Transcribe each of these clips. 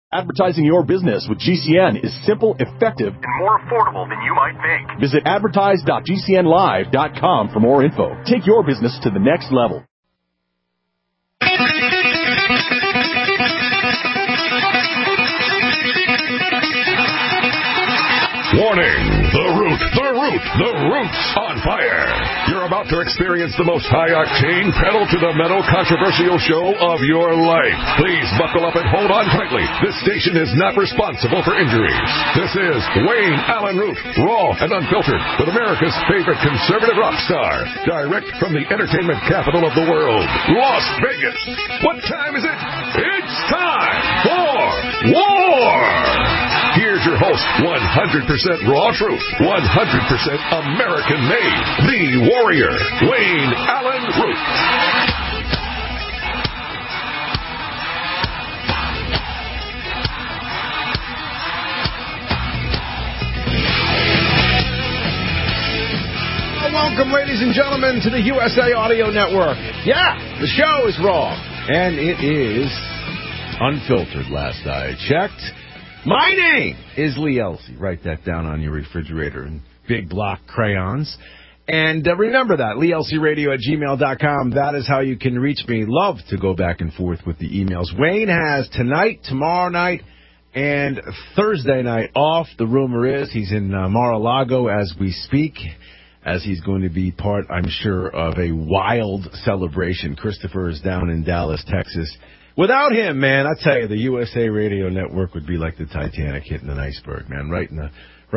Advertising your business with GCN is simple, effective, and more affordable than you might think. Visit advertise.gcnlive.com for more info. Take your business to the next level. Warning! The root's on fire. You're about to experience the most high-octane, pedal-to-the-metal controversial show of your life. Please buckle up and hold on tightly. This station is not responsible for injuries. This is Wayne Allen Root, raw and unfiltered, with America's favorite conservative rock star, direct from the entertainment capital of the world, Las Vegas. What time is it? It's time for war! Here's your host, 100% raw truth, 100% American-made, the warrior, Wayne Allen Root. Welcome, ladies and gentlemen, to the USA Audio Network. Yeah, the show is raw, and it is unfiltered, last I checked. My name is Lee Elsey. Write that down on your refrigerator in big block crayons. And remember that, LeeElseyRadio@gmail.com. That is how you can reach me. Love to go back and forth with the emails. Wayne has tonight, tomorrow night, and Thursday night off. The rumor is he's in Mar-a-Lago as we speak, as he's going to be part, I'm sure, of a wild celebration. Christopher is down in Dallas, Texas. Without him, man, I tell you, the USA Radio Network would be like the Titanic hitting an iceberg, man, right in the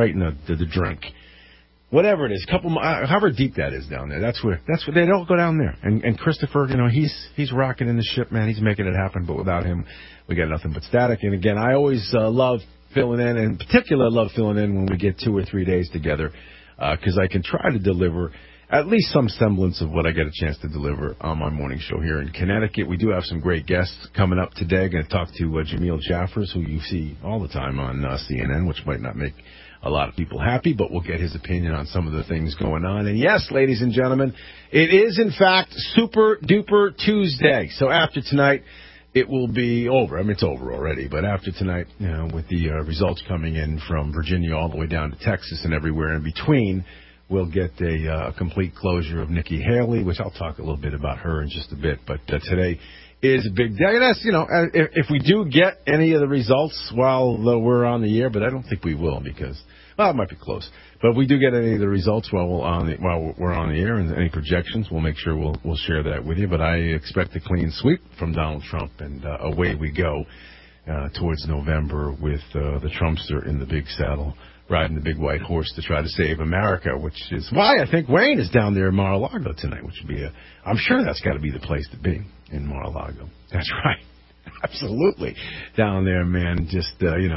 drink. Whatever it is, however deep that is down there, that's where they don't go down there. And Christopher, you know, he's rocking in the ship, man. He's making it happen. But without him, we got nothing but static. And again, I always love filling in, and in particular, love filling in when we get 2 or 3 days together, because I can try to deliver at least some semblance of what I get a chance to deliver on my morning show here in Connecticut. We do have some great guests coming up today. I'm going to talk to Jamil Jaffers, who you see all the time on CNN, which might not make a lot of people happy, but we'll get his opinion on some of the things going on. And yes, ladies and gentlemen, it is, in fact, Super Duper Tuesday. So after tonight, it will be over. I mean, it's over already, but after tonight, you know, with the results coming in from Virginia all the way down to Texas and everywhere in between, we'll get a complete closure of Nikki Haley, which I'll talk a little bit about her in just a bit. But today is a big day. And that's, you know, if we do get any of the results while we're on the air, but I don't think we will because, well, it might be close. But if we do get any of the results while we're on the air and any projections, we'll make sure we'll share that with you. But I expect a clean sweep from Donald Trump, and away we go towards November with the Trumpster in the big saddle, riding the big white horse to try to save America, which is why I think Wayne is down there in Mar-a-Lago tonight, which would be I'm sure that's got to be the place to be, in Mar-a-Lago. That's right. Absolutely. Down there, man, just,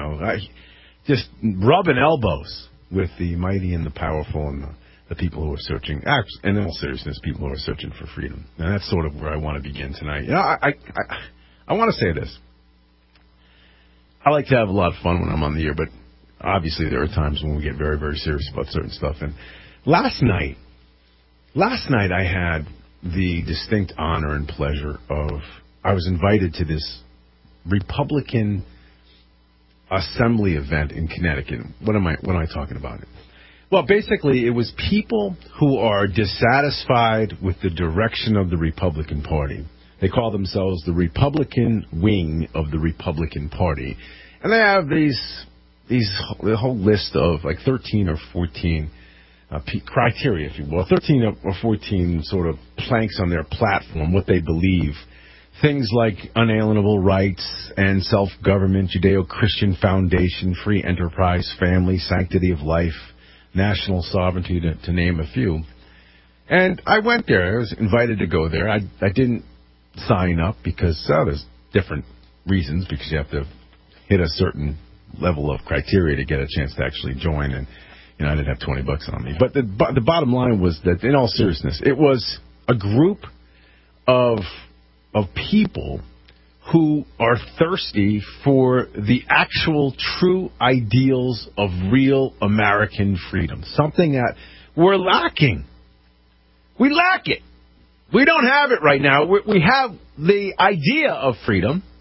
just rubbing elbows with the mighty and the powerful and the people who are searching, in all seriousness, people who are searching for freedom. And that's sort of where I want to begin tonight. You know, I want to say this. I like to have a lot of fun when I'm on the air, but obviously there are times when we get very, very serious about certain stuff. And last night I had the distinct honor and pleasure of, I was invited to this Republican assembly event in Connecticut. What am I talking about? Well, basically, it was people who are dissatisfied with the direction of the Republican Party. They call themselves the Republican wing of the Republican Party. And they have the whole list of like 13 or 14 criteria, if you will, 13 or 14 sort of planks on their platform, what they believe. Things like unalienable rights and self-government, Judeo-Christian foundation, free enterprise, family, sanctity of life, national sovereignty, to name a few. And I went there. I was invited to go there. I didn't sign up because there's different reasons, because you have to hit a certain level of criteria to get a chance to actually join. And, you know, I didn't have $20 on me. But the bottom line was that, in all seriousness, it was a group of people who are thirsty for the actual true ideals of real American freedom, something that we're lacking. We lack it. We don't have it right now. We have the idea of freedom,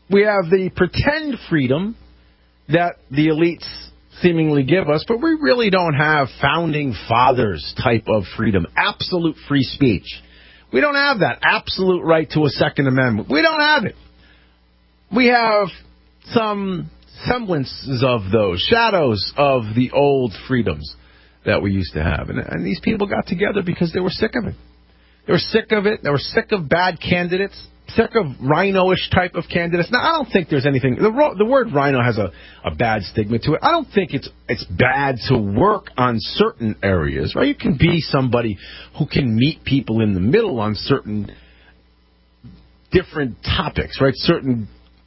We have the pretend freedom that the elites seemingly give us, but we really don't have founding fathers type of freedom, absolute free speech. We don't have that absolute right to a Second Amendment. We don't have it. We have some semblances of those, shadows of the old freedoms that we used to have. And these people got together because they were sick of it. They were sick of it. They were sick of bad candidates, sick of rhino-ish type of candidates. Now, I don't think there's anything... The word rhino has a bad stigma to it. I don't think it's bad to work on certain areas, right? You can be somebody who can meet people in the middle on certain different topics, right? Certain,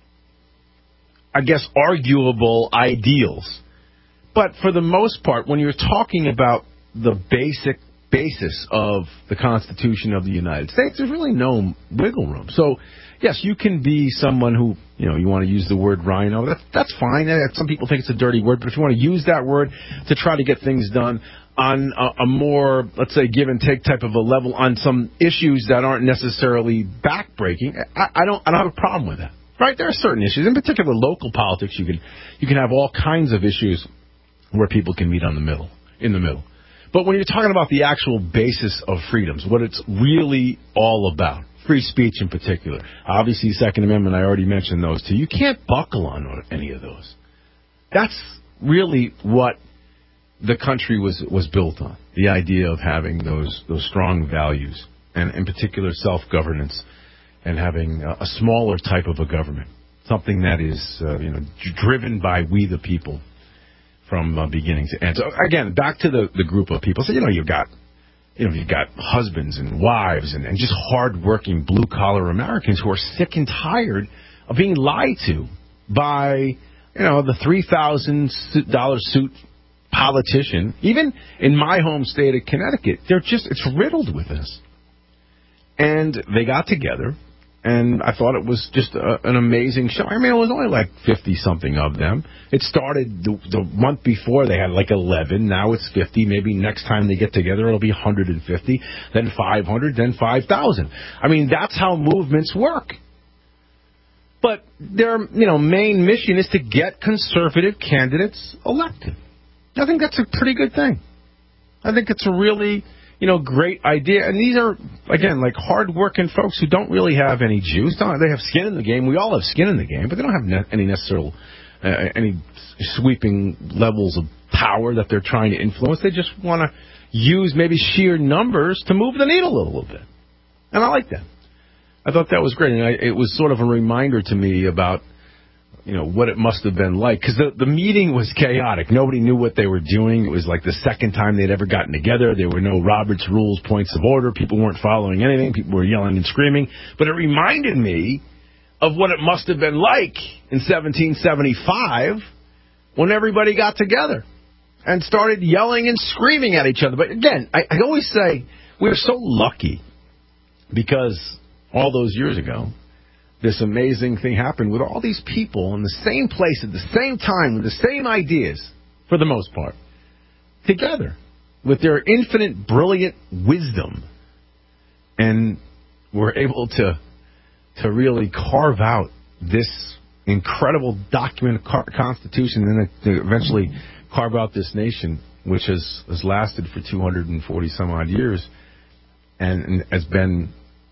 I guess, arguable ideals. But for the most part, when you're talking about the basis of the Constitution of the United States, there's really no wiggle room. So, yes, you can be someone who, you want to use the word rhino. That's fine. Some people think it's a dirty word, but if you want to use that word to try to get things done on a more, let's say, give and take type of a level on some issues that aren't necessarily backbreaking, I don't have a problem with that. Right? There are certain issues, in particular local politics. You can have all kinds of issues where people can meet in the middle. But when you're talking about the actual basis of freedoms, what it's really all about, free speech in particular, obviously Second Amendment, I already mentioned those two. You can't buckle on any of those. That's really what the country was built on, the idea of having those strong values, and in particular self-governance, and having a smaller type of a government, something that is driven by we the people. From beginning to end. So again, back to the group of people. So you've got husbands and wives and just hardworking blue collar Americans who are sick and tired of being lied to by the $3,000 suit politician. Even in my home state of Connecticut, it's riddled with this. And they got together. And I thought it was just an amazing show. I mean, it was only like 50-something of them. It started the month before. They had like 11. Now it's 50. Maybe next time they get together, it'll be 150, then 500, then 5,000. I mean, that's how movements work. But their main mission is to get conservative candidates elected. I think that's a pretty good thing. I think it's a really... great idea. And these are, again, like hard-working folks who don't really have any juice. They have skin in the game. We all have skin in the game, but they don't have any sweeping levels of power that they're trying to influence. They just want to use maybe sheer numbers to move the needle a little bit. And I like that. I thought that was great. And it was sort of a reminder to me about what it must have been like. Because the meeting was chaotic. Nobody knew what they were doing. It was like the second time they'd ever gotten together. There were no Robert's Rules, points of order. People weren't following anything. People were yelling and screaming. But it reminded me of what it must have been like in 1775 when everybody got together and started yelling and screaming at each other. But again, I always say we're so lucky because all those years ago, this amazing thing happened with all these people in the same place at the same time with the same ideas, for the most part, together with their infinite, brilliant wisdom. And were able to really carve out this incredible document, Constitution, and then to eventually carve out this nation, which has lasted for 240 some odd years and has been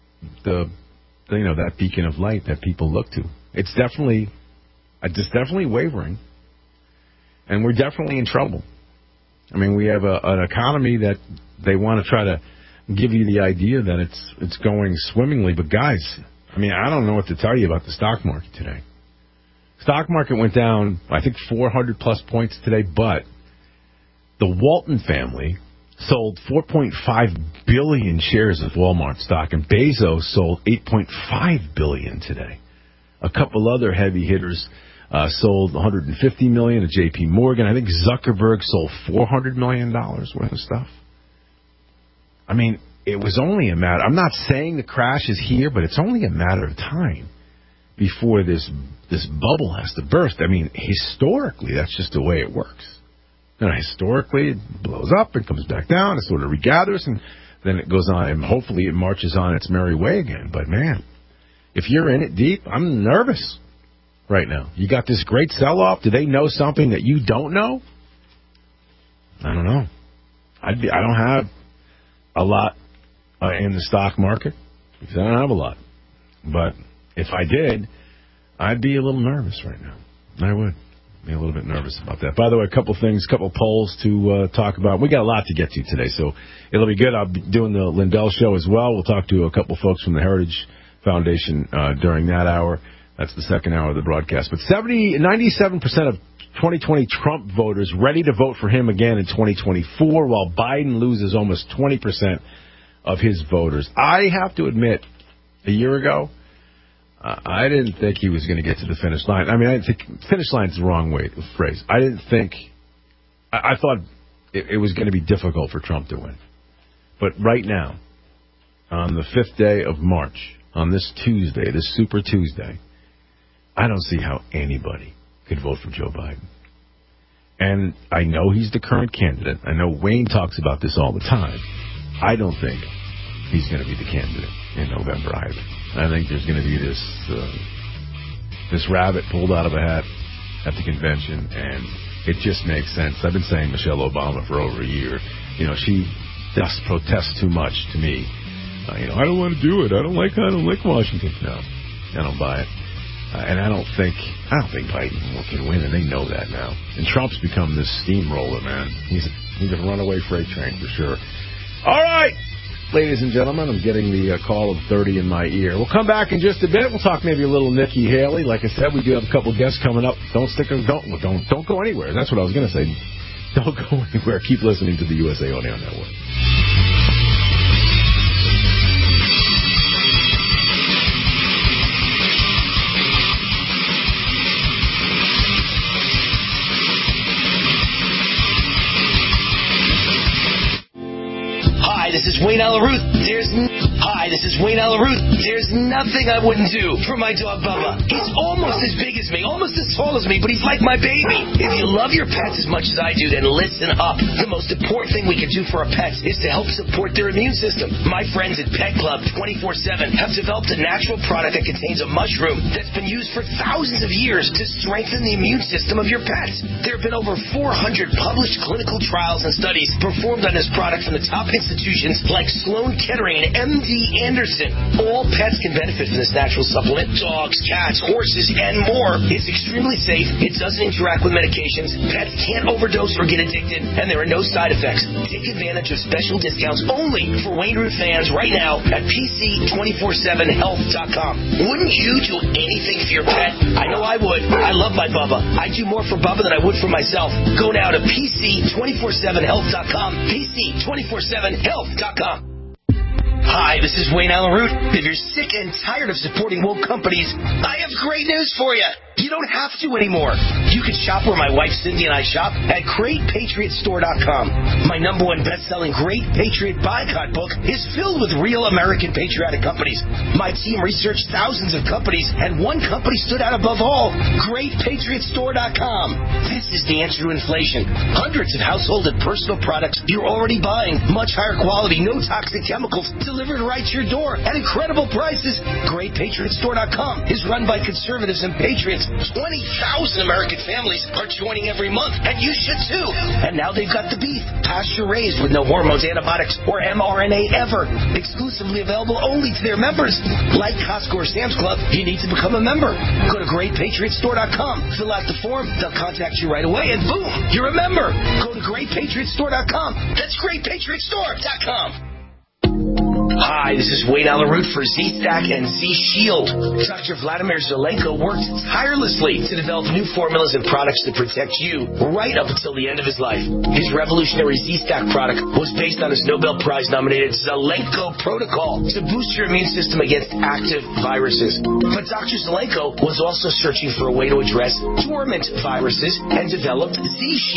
that beacon of light that people look to. It's definitely wavering, and we're definitely in trouble. I mean, we have an economy that they want to try to give you the idea that it's going swimmingly, but guys, I mean, I don't know what to tell you about the stock market today. Stock market went down, I think, 400 plus points today, but the Walton family sold 4.5 billion shares of Walmart stock, and Bezos sold 8.5 billion today. A couple other heavy hitters sold 150 million at J.P. Morgan. I think Zuckerberg sold $400 million worth of stuff. I mean, it was only a matter... I'm not saying the crash is here, but it's only a matter of time before this bubble has to burst. I mean, historically, that's just the way it works. Historically, it blows up and comes back down. It sort of regathers, and then it goes on, and hopefully it marches on its merry way again. But, man, if you're in it deep, I'm nervous. right now? You got this great sell-off. Do they know something that you don't know? I don't know. I don't have a lot in the stock market because I don't have a lot. But if I did, I'd be a little nervous right now. I would be a little bit nervous about that. By the way, a couple polls to talk about. We got a lot to get to today, so it'll be good. I'll be doing the Lindell Show as well. We'll talk to a couple folks from the Heritage Foundation during that hour. That's the second hour of the broadcast. But 97% of 2020 Trump voters ready to vote for him again in 2024, while Biden loses almost 20% of his voters. I have to admit, a year ago, I didn't think he was going to get to the finish line. I mean, I didn't think finish line's the wrong phrase. I didn't think. I thought it was going to be difficult for Trump to win. But right now, on the 5th day of March, on this Tuesday, this Super Tuesday, I don't see how anybody could vote for Joe Biden. And I know he's the current candidate. I know Wayne talks about this all the time. I don't think he's going to be the candidate in November either. I think there's going to be this rabbit pulled out of a hat at the convention, and it just makes sense. I've been saying Michelle Obama for over a year. You know, she just protests too much to me. I don't want to do it. I don't like Washington. No, I don't buy it. And I don't think Biden can win, and they know that now. And Trump's become this steamroller, man. He's a runaway freight train for sure. All right. Ladies and gentlemen, I'm getting the call of 30 in my ear. We'll come back in just a bit. We'll talk maybe a little Nikki Haley. Like I said, we do have a couple guests coming up. Don't go anywhere. That's what I was going to say. Don't go anywhere. Keep listening to the USA Audio Network. This is Wayne Alaruth. This is Wayne Alaruth. There's nothing I wouldn't do for my dog Bubba. He's almost as big as me, almost as tall as me, but he's like my baby. If you love your pets as much as I do, then listen up. The most important thing we can do for our pets is to help support their immune system. My friends at Pet Club 24/7 have developed a natural product that contains a mushroom that's been used for thousands of years to strengthen the immune system of your pets. There have been over 400 published clinical trials and studies performed on this product from the top institutions like Sloan Kettering and MD Anderson. All pets can benefit from this natural supplement. Dogs, cats, horses, and more. It's extremely safe. It doesn't interact with medications. Pets can't overdose or get addicted, and there are no side effects. Take advantage of special discounts only for Wayne Root fans right now at PC247health.com. Wouldn't you do anything for your pet? I know I would. I love my Bubba. I do more for Bubba than I would for myself. Go now to PC247health.com. PC247health.com. Hi, this is Wayne Alaruth. If you're sick and tired of supporting woke companies, I have great news for you. You don't have to anymore. You can shop where my wife Cindy and I shop at GreatPatriotStore.com. My #1 best-selling Great Patriot Boycott book is filled with real American patriotic companies. My team researched thousands of companies, and one company stood out above all, GreatPatriotStore.com. This is the answer to inflation. Hundreds of household and personal products you're already buying. Much higher quality, no toxic chemicals, delivered right to your door at incredible prices. GreatPatriotStore.com is run by conservatives and patriots. 20,000 American families are joining every month, and you should too. And now they've got the beef, pasture-raised with no hormones, antibiotics, or mRNA ever. Exclusively available only to their members. Like Costco or Sam's Club, you need to become a member. Go to GreatPatriotStore.com, fill out the form, they'll contact you right away, and boom, you're a member. Go to GreatPatriotStore.com. That's GreatPatriotStore.com. Hi, this is Wayne Alaruth for Z-Stack and Z-Shield. Dr. Vladimir Zelenko worked tirelessly to develop new formulas and products to protect you right up until the end of his life. His revolutionary Z-Stack product was based on his Nobel Prize-nominated Zelenko protocol to boost your immune system against active viruses. But Dr. Zelenko was also searching for a way to address dormant viruses and developed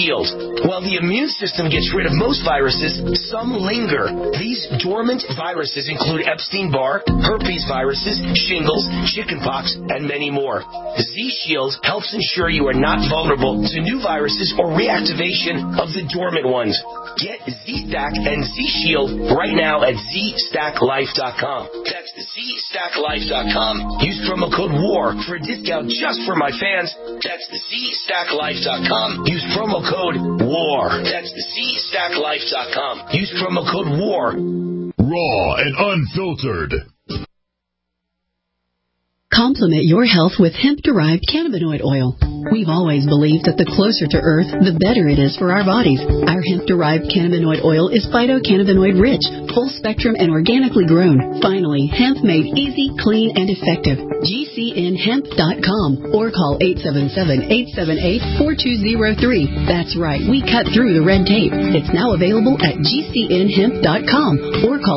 Z-Shield. While the immune system gets rid of most viruses, some linger. These dormant viruses viruses include Epstein-Barr, herpes viruses, shingles, chickenpox, and many more. Z-Shield helps ensure you are not vulnerable to new viruses or reactivation of the dormant ones. Get Z-Stack and Z-Shield right now at ZStackLife.com. That's ZStackLife.com. Use promo code WAR for a discount just for my fans. That's ZStackLife.com. Use promo code WAR. That's ZStackLife.com. Use promo code WAR. Raw and unfiltered. Complement your health with hemp-derived cannabinoid oil. We've always believed that the closer to Earth, the better it is for our bodies. Our hemp-derived cannabinoid oil is phytocannabinoid-rich, full-spectrum, and organically grown. Finally, hemp made easy, clean, and effective. GCNhemp.com or call 877-878-4203. That's right, we cut through the red tape. It's now available at GCNhemp.com or call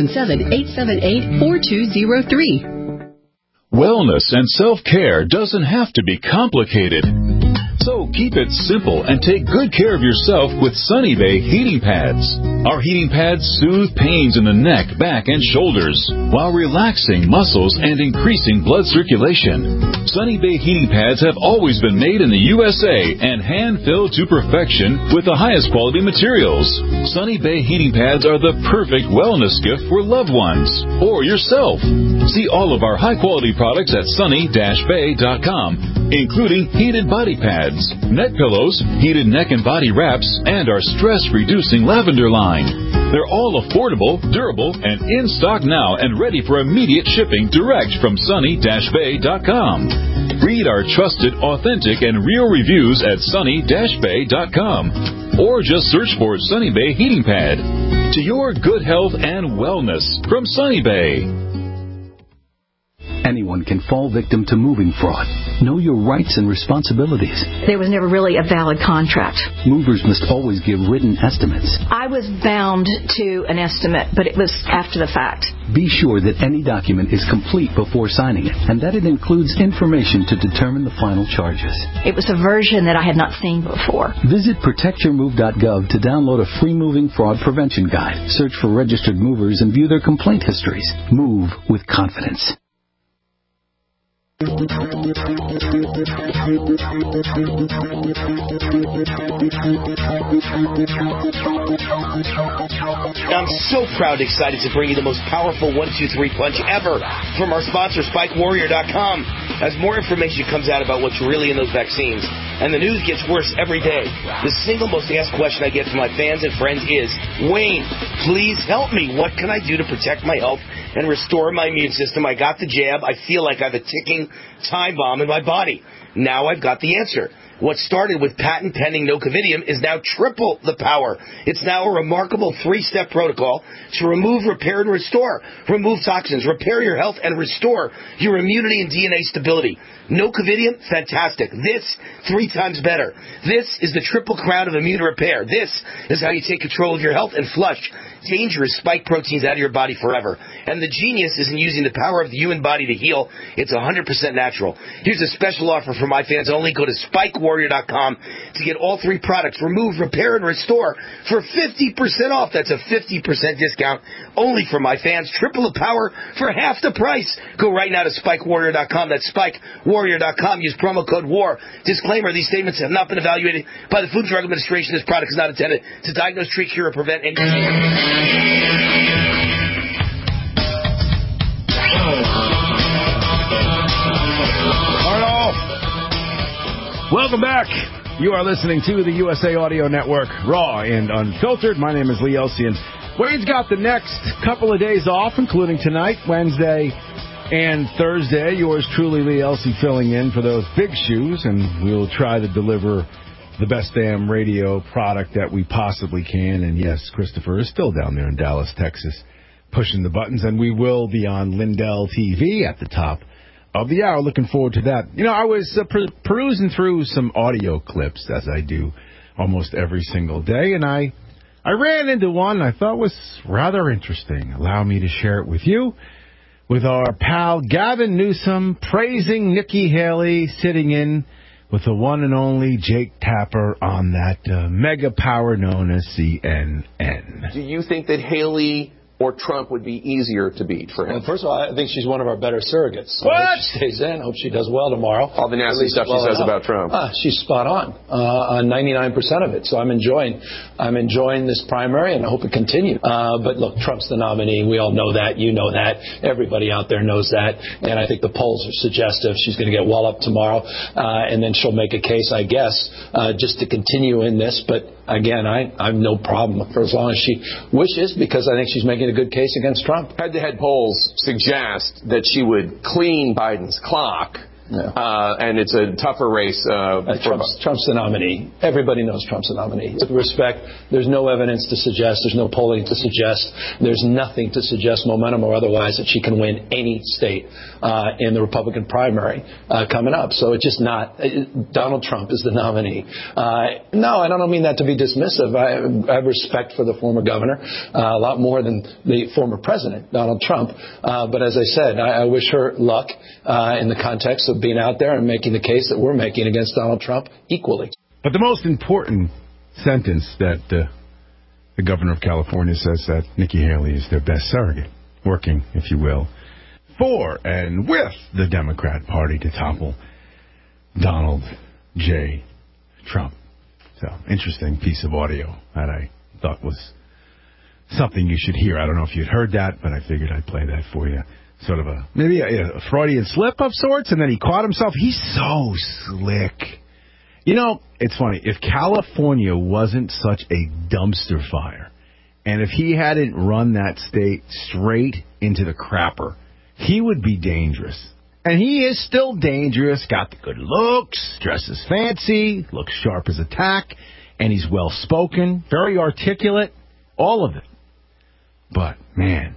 877-878-4203. Wellness and self-care doesn't have to be complicated. So keep it simple and take good care of yourself with Sunny Bay heating pads. Our heating pads soothe pains in the neck, back, and shoulders while relaxing muscles and increasing blood circulation. Sunny Bay heating pads have always been made in the USA and hand-filled to perfection with the highest quality materials. Sunny Bay heating pads are the perfect wellness gift for loved ones or yourself. See all of our high-quality products at sunny-bay.com, including heated body pads, neck pillows, heated neck and body wraps, and our stress-reducing lavender line. They're all affordable, durable, and in stock now and ready for immediate shipping direct from sunny-bay.com. Read our trusted, authentic, and real reviews at sunny-bay.com. Or just search for Sunny Bay Heating Pad. To your good health and wellness from Sunny Bay. Anyone can fall victim to moving fraud. Know your rights and responsibilities. There was never really a valid contract. Movers must always give written estimates. I was bound to an estimate, but it was after the fact. Be sure that any document is complete before signing it, and that it includes information to determine the final charges. It was a version that I had not seen before. Visit protectyourmove.gov to download a free moving fraud prevention guide. Search for registered movers and view their complaint histories. Move with confidence. I'm so proud and excited to bring you the most powerful 1-2-3 punch ever from our sponsor, SpikeWarrior.com. As more information comes out about what's really in those vaccines, and the news gets worse every day, the single most asked question I get from my fans and friends is, Wayne, please help me. What can I do to protect my health and restore my immune system? I got the jab. I feel like I have a ticking time bomb in my body. Now I've got the answer. What started with patent-pending nocovidium is now triple the power. It's now a remarkable 3-step protocol to remove, repair, and restore. Remove toxins, repair your health, and restore your immunity and DNA stability. Nocovidium, fantastic. This, 3 times better. This is the triple crown of immune repair. This is how you take control of your health and flush dangerous spike proteins out of your body forever. And the genius is in using the power of the human body to heal. It's 100% natural. Here's a special offer for my fans only. Go to SpikeWarrior.com to get all 3 products, remove, repair, and restore for 50% off. That's a 50% discount only for my fans. Triple the power for half the price. Go right now to SpikeWarrior.com. That's SpikeWarrior.com. Use promo code WAR. Disclaimer, these statements have not been evaluated by the Food and Drug Administration. This product is not intended to diagnose, treat, cure, or prevent any... Welcome back. You are listening to the USA Audio Network, Raw and Unfiltered. My name is Lee Elsian. Wayne's got the next couple of days off, including tonight, Wednesday, and Thursday. Yours truly, Lee Elsie, filling in for those big shoes, and we'll try to deliver the best damn radio product that we possibly can. And yes, Christopher is still down there in Dallas, Texas, pushing the buttons, and we will be on Lindell TV at the top of the hour. Looking forward to that. You know, I was perusing through some audio clips, as I do almost every single day, and I ran into one I thought was rather interesting. Allow me to share it with you, with our pal Gavin Newsom praising Nikki Haley, sitting in with the one and only Jake Tapper on that mega power known as CNN. Do you think that Haley or Trump would be easier to beat for him? Well, first of all, I think she's one of our better surrogates. So What? I hope she stays in. Hope she does well tomorrow. All the nasty stuff she says about Trump. She's spot on 99% of it. So I'm enjoying this primary, and I hope it continues. But look, Trump's the nominee. We all know that. You know that. Everybody out there knows that. And I think the polls are suggestive. She's going to get well up tomorrow, and then she'll make a case, I guess, just to continue in this. But again, I have no problem for as long as she wishes, because I think she's making a good case against Trump. Head-to-head polls suggest that she would clean Biden's clock. Yeah. And it's a tougher race. Trump's the nominee. Everybody knows Trump's the nominee. With respect, there's no evidence to suggest, there's no polling to suggest, there's nothing to suggest, momentum or otherwise, that she can win any state in the Republican primary coming up. So it's just not. Donald Trump is the nominee. No, I don't mean that to be dismissive. I have respect for the former governor, a lot more than the former president, Donald Trump. But as I said, I wish her luck in the context of being out there and making the case that we're making against Donald Trump equally. But the most important sentence that the governor of California says that Nikki Haley is their best surrogate, working, if you will, for and with the Democrat Party to topple Donald J. Trump. So, interesting piece of audio that I thought was something you should hear. I don't know if you'd heard that, but I figured I'd play that for you. Sort of maybe a Freudian slip of sorts, and then he caught himself. He's so slick. You know, it's funny. If California wasn't such a dumpster fire, and if he hadn't run that state straight into the crapper, he would be dangerous. And he is still dangerous, got the good looks, dresses fancy, looks sharp as a tack, and he's well-spoken, very articulate, all of it. But, man,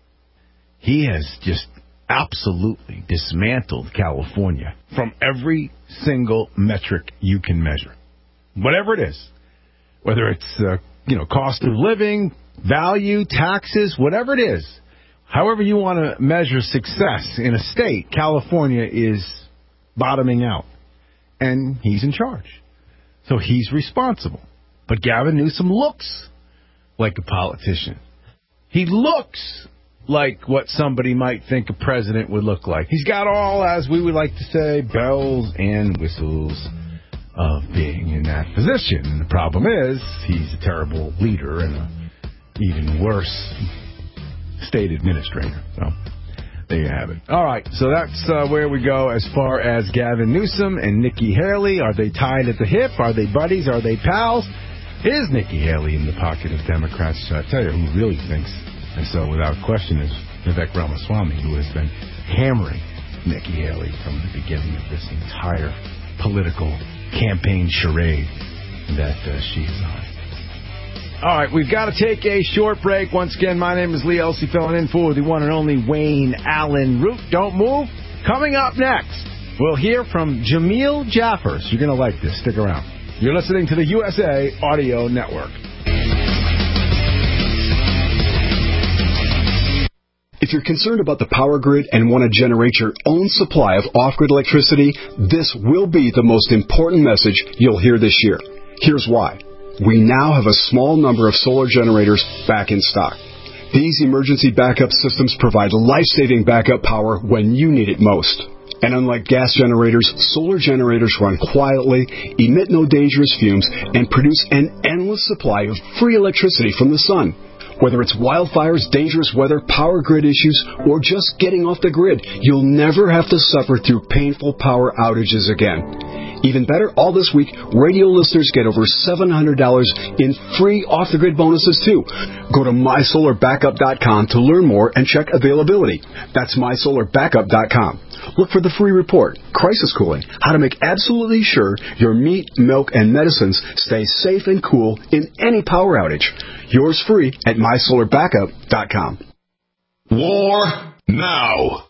he has just absolutely dismantled California from every single metric you can measure. Whatever it is, whether it's cost of living, value, taxes, whatever it is, however you want to measure success in a state, California is bottoming out. And he's in charge. So he's responsible. But Gavin Newsom looks like a politician. He looks like what somebody might think a president would look like. He's got all, as we would like to say, bells and whistles of being in that position. And the problem is, he's a terrible leader and an even worse state administrator. So, there you have it. All right, so that's where we go as far as Gavin Newsom and Nikki Haley. Are they tied at the hip? Are they buddies? Are they pals? Is Nikki Haley in the pocket of Democrats? I tell you who really thinks. And so, without question, is Vivek Ramaswamy, who has been hammering Nikki Haley from the beginning of this entire political campaign charade that she is on. All right, we've got to take a short break. Once again, my name is Lee Elsie, filling in for the one and only Wayne Allen Root. Don't move. Coming up next, we'll hear from Jamil Jaffers. You're going to like this. Stick around. You're listening to the USA Audio Network. If you're concerned about the power grid and want to generate your own supply of off-grid electricity, this will be the most important message you'll hear this year. Here's why. We now have a small number of solar generators back in stock. These emergency backup systems provide life-saving backup power when you need it most. And unlike gas generators, solar generators run quietly, emit no dangerous fumes, and produce an endless supply of free electricity from the sun. Whether it's wildfires, dangerous weather, power grid issues, or just getting off the grid, you'll never have to suffer through painful power outages again. Even better, all this week, radio listeners get over $700 in free off-the-grid bonuses, too. Go to MySolarBackup.com to learn more and check availability. That's MySolarBackup.com. Look for the free report, Crisis Cooling, how to make absolutely sure your meat, milk, and medicines stay safe and cool in any power outage. Yours free at MySolarBackup.com. War now.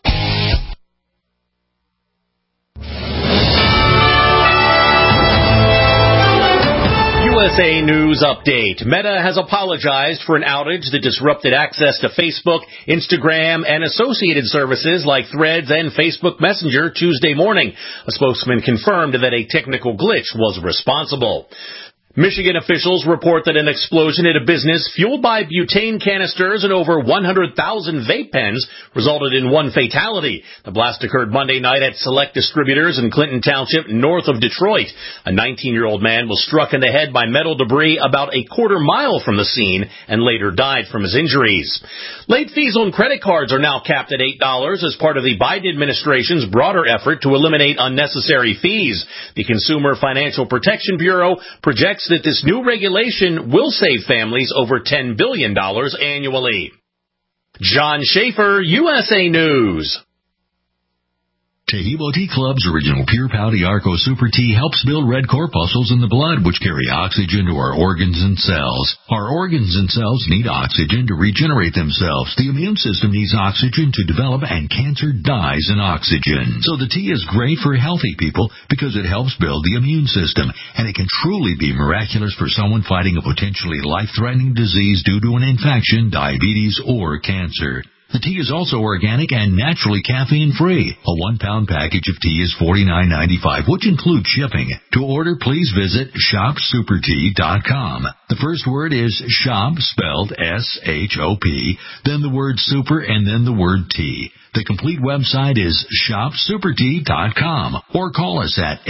USA News Update. Meta has apologized for an outage that disrupted access to Facebook, Instagram, and associated services like Threads and Facebook Messenger Tuesday morning. A spokesman confirmed that a technical glitch was responsible. Michigan officials report that an explosion at a business fueled by butane canisters and over 100,000 vape pens resulted in one fatality. The blast occurred Monday night at Select Distributors in Clinton Township, north of Detroit. A 19-year-old man was struck in the head by metal debris about a quarter mile from the scene and later died from his injuries. Late fees on credit cards are now capped at $8 as part of the Biden administration's broader effort to eliminate unnecessary fees. The Consumer Financial Protection Bureau projects that this new regulation will save families over $10 billion annually. John Schaefer, USA News. Tehebo Tea Club's original Pure Pau Arco Super Tea helps build red corpuscles in the blood, which carry oxygen to our organs and cells. Our organs and cells need oxygen to regenerate themselves. The immune system needs oxygen to develop, and cancer dies in oxygen. So the tea is great for healthy people because it helps build the immune system, and it can truly be miraculous for someone fighting a potentially life-threatening disease due to an infection, diabetes, or cancer. The tea is also organic and naturally caffeine-free. A 1-pound package of tea is $49.95, which includes shipping. To order, please visit shopsupertea.com. The first word is shop, spelled S-H-O-P, then the word super, and then the word tea. The complete website is shopsupertea.com, or call us at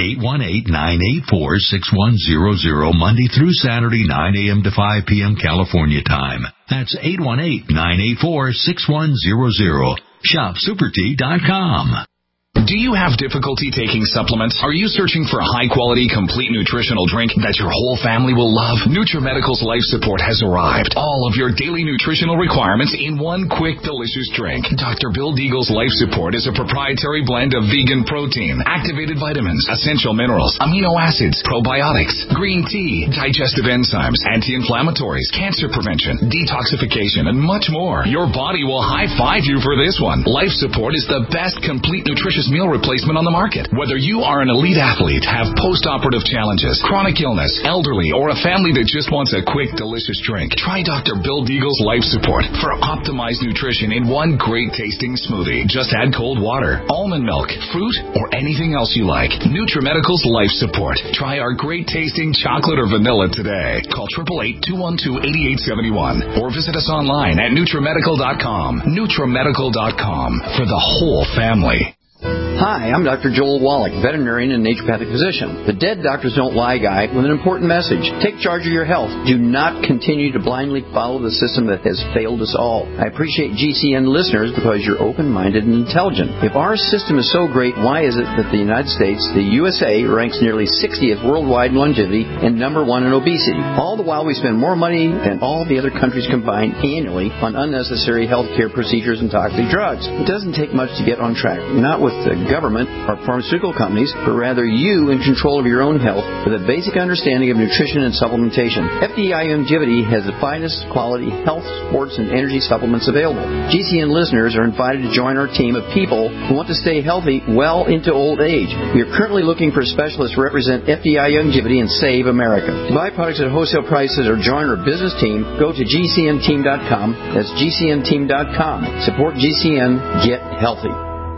818-984-6100 Monday through Saturday, 9 a.m. to 5 p.m. California time. That's 818-984-6100. Shopsupertea.com. Do you have difficulty taking supplements? Are you searching for a high-quality, complete nutritional drink that your whole family will love? NutriMedical's Life Support has arrived. All of your daily nutritional requirements in one quick, delicious drink. Dr. Bill Deagle's Life Support is a proprietary blend of vegan protein, activated vitamins, essential minerals, amino acids, probiotics, green tea, digestive enzymes, anti-inflammatories, cancer prevention, detoxification, and much more. Your body will high-five you for this one. Life Support is the best complete nutritious meal replacement on the market. Whether you are an elite athlete, have post-operative challenges, chronic illness, elderly, or a family that just wants a quick, delicious drink, try Dr. Bill Deagle's Life Support for optimized nutrition in one great-tasting smoothie. Just add cold water, almond milk, fruit, or anything else you like. NutriMedical's Life Support. Try our great-tasting chocolate or vanilla today. Call 888-212-8871 or visit us online at NutriMedical.com. NutriMedical.com for the whole family. Hi, I'm Dr. Joel Wallach, veterinarian and naturopathic physician. The Dead Doctors Don't Lie guy with an important message. Take charge of your health. Do not continue to blindly follow the system that has failed us all. I appreciate GCN listeners because you're open-minded and intelligent. If our system is so great, why is it that the United States, the USA, ranks nearly 60th worldwide in longevity and number 1 in obesity? All the while we spend more money than all the other countries combined annually on unnecessary health care procedures and toxic drugs. It doesn't take much to get on track. Not with the government or pharmaceutical companies, but rather you in control of your own health with a basic understanding of nutrition and supplementation. FDI Longevity has the finest quality health, sports, and energy supplements available. GCN listeners are invited to join our team of people who want to stay healthy well into old age. We are currently looking for specialists to represent FDI Longevity and Save America. To buy products at wholesale prices or join our business team, go to GCNteam.com. That's GCNteam.com. Support GCN. Get healthy.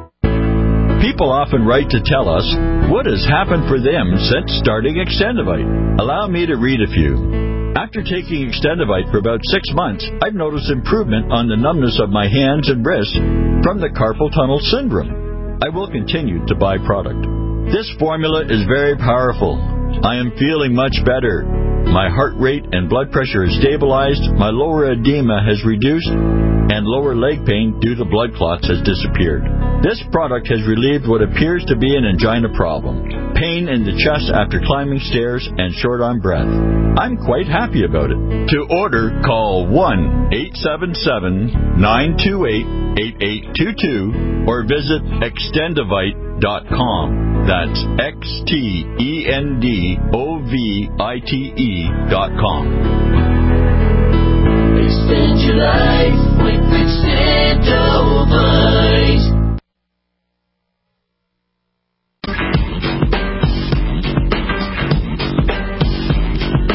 People often write to tell us what has happened for them since starting Extendivite. Allow me to read a few. After taking Extendivite for about 6 months, I've noticed improvement on the numbness of my hands and wrists from the carpal tunnel syndrome. I will continue to buy product. This formula is very powerful. I am feeling much better. My heart rate and blood pressure is stabilized, my lower edema has reduced, and lower leg pain due to blood clots has disappeared. This product has relieved what appears to be an angina problem, pain in the chest after climbing stairs, and short on breath. I'm quite happy about it. To order, call 1-877-928-8822 or visit Extendivite.com. That's XTENDOVITE.com. Extend your life with Extendivite.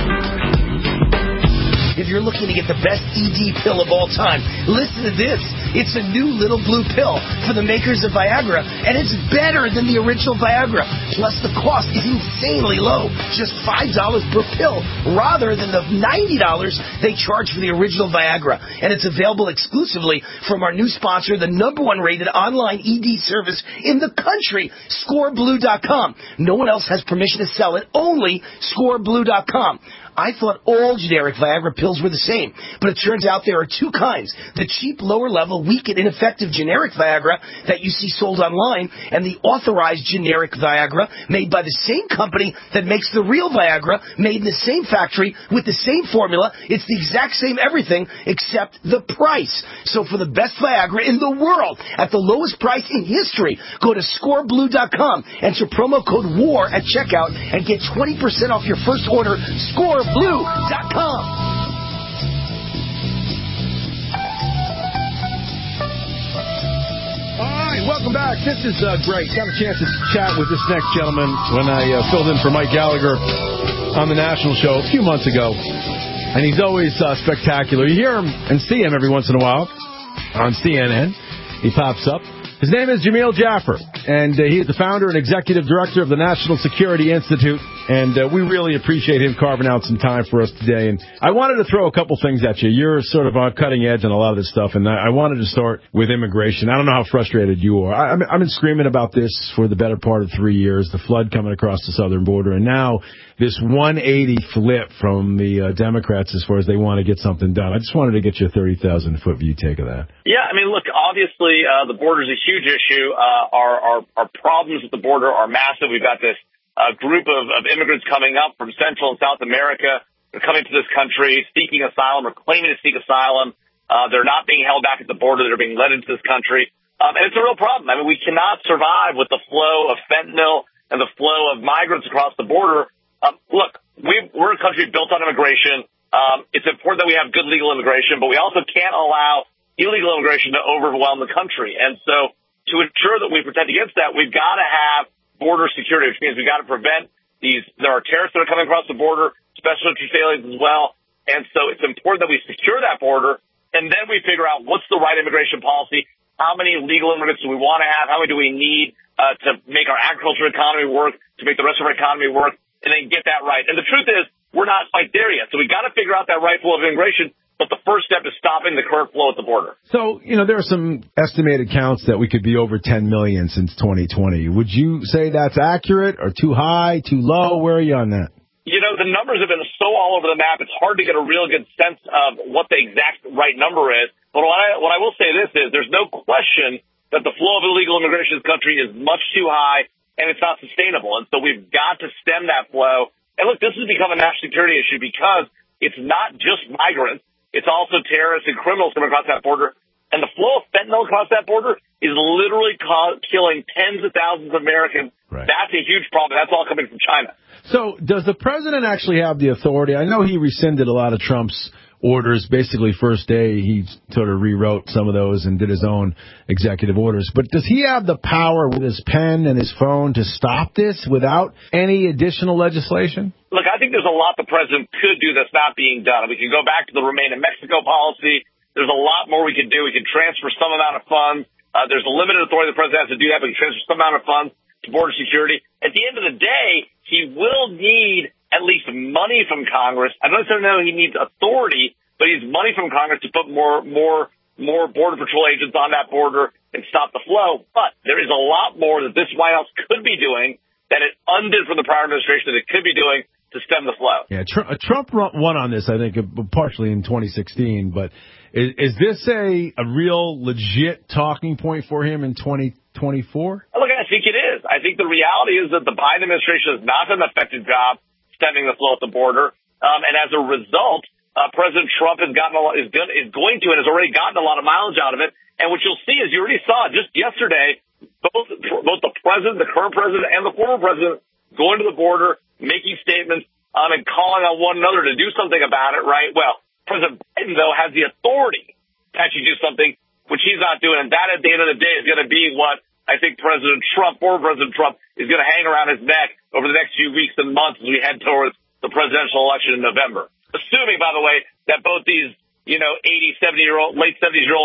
If you're looking to get the best ED pill of all time, listen to this. It's a new little blue pill for the makers of Viagra, and it's better than the original Viagra. Plus, the cost is insanely low, just $5 per pill, rather than the $90 they charge for the original Viagra. And it's available exclusively from our new sponsor, the #1 rated online ED service in the country, ScoreBlue.com. No one else has permission to sell it, only ScoreBlue.com. I thought all generic Viagra pills were the same, but it turns out there are two kinds. The cheap, lower-level, weak and ineffective generic Viagra that you see sold online, and the authorized generic Viagra made by the same company that makes the real Viagra, made in the same factory with the same formula. It's the exact same everything except the price. So for the best Viagra in the world at the lowest price in history, go to ScoreBlue.com, enter promo code WAR at checkout, and get 20% off your first order. ScoreBlue.com. All right, welcome back. This is great. Got a chance to chat with this next gentleman when I filled in for Mike Gallagher on the national show a few months ago. And he's always spectacular. You hear him and see him every once in a while on CNN. He pops up. His name is Jamil Jaffer, and he is the founder and executive director of the National Security Institute, and we really appreciate him carving out some time for us today. And I wanted to throw a couple things at you. You're sort of on cutting edge on a lot of this stuff, and I wanted to start with immigration. I don't know how frustrated you are. I've been screaming about this for the better part of 3 years, the flood coming across the southern border, and now this 180 flip from the Democrats as far as they want to get something done. I just wanted to get your 30,000-foot view take of that. Yeah, I mean, look, obviously the border is a huge issue. Our problems with the border are massive. We've got this group of immigrants coming up from Central and South America. They're coming to this country seeking asylum or claiming to seek asylum. They're not being held back at the border. They're being led into this country. And it's a real problem. I mean, we cannot survive with the flow of fentanyl and the flow of migrants across the border. Look, we're a country built on immigration. It's important that we have good legal immigration, but we also can't allow illegal immigration to overwhelm the country. And so to ensure that we protect against that, we've got to have border security, which means we've got to prevent there are terrorists that are coming across the border, special interest aliens as well. And so it's important that we secure that border, and then we figure out what's the right immigration policy, how many legal immigrants do we want to have, how many do we need to make our agriculture economy work, to make the rest of our economy work, and then get that right. And the truth is, we're not quite there yet. So we've got to figure out that right flow of immigration, but the first step is stopping the current flow at the border. So, there are some estimated counts that we could be over 10 million since 2020. Would you say that's accurate or too high, too low? Where are you on that? The numbers have been so all over the map, it's hard to get a real good sense of what the exact right number is. But what I will say this is, there's no question that the flow of illegal immigration in this country is much too high, and it's not sustainable. And so we've got to stem that flow. And look, this has become a national security issue because it's not just migrants. It's also terrorists and criminals coming across that border. And the flow of fentanyl across that border is literally killing tens of thousands of Americans. Right. That's a huge problem. That's all coming from China. So does the president actually have the authority? I know he rescinded a lot of Trump's orders. Basically, first day, he sort of rewrote some of those and did his own executive orders. But does he have the power with his pen and his phone to stop this without any additional legislation? Look, I think there's a lot the president could do that's not being done. We can go back to the Remain in Mexico policy. There's a lot more we could do. We can transfer some amount of funds. There's a limited authority the president has to do that, but we can transfer some amount of funds to border security. At the end of the day, he will need at least money from Congress. I don't necessarily know he needs authority, but he needs money from Congress to put more Border Patrol agents on that border and stop the flow. But there is a lot more that this White House could be doing that it undid from the prior administration that it could be doing to stem the flow. Yeah, Trump won on this, I think, partially in 2016. But is this a real legit talking point for him in 2024? Look, I think it is. I think the reality is that the Biden administration has not done an effective job stemming the flow at the border. And as a result, President Trump is going to and has already gotten a lot of mileage out of it. And what you'll see is you already saw just yesterday, both the president, the current president, and the former president going to the border, making statements, and calling on one another to do something about it, right? Well, President Biden, though, has the authority to actually do something, which he's not doing. And that, at the end of the day, is going to be what I think President Trump, former President Trump, is going to hang around his neck over the next few weeks and months as we head towards the presidential election in November. Assuming, by the way, that both these, 80, 70-year-old, late 70-year-old men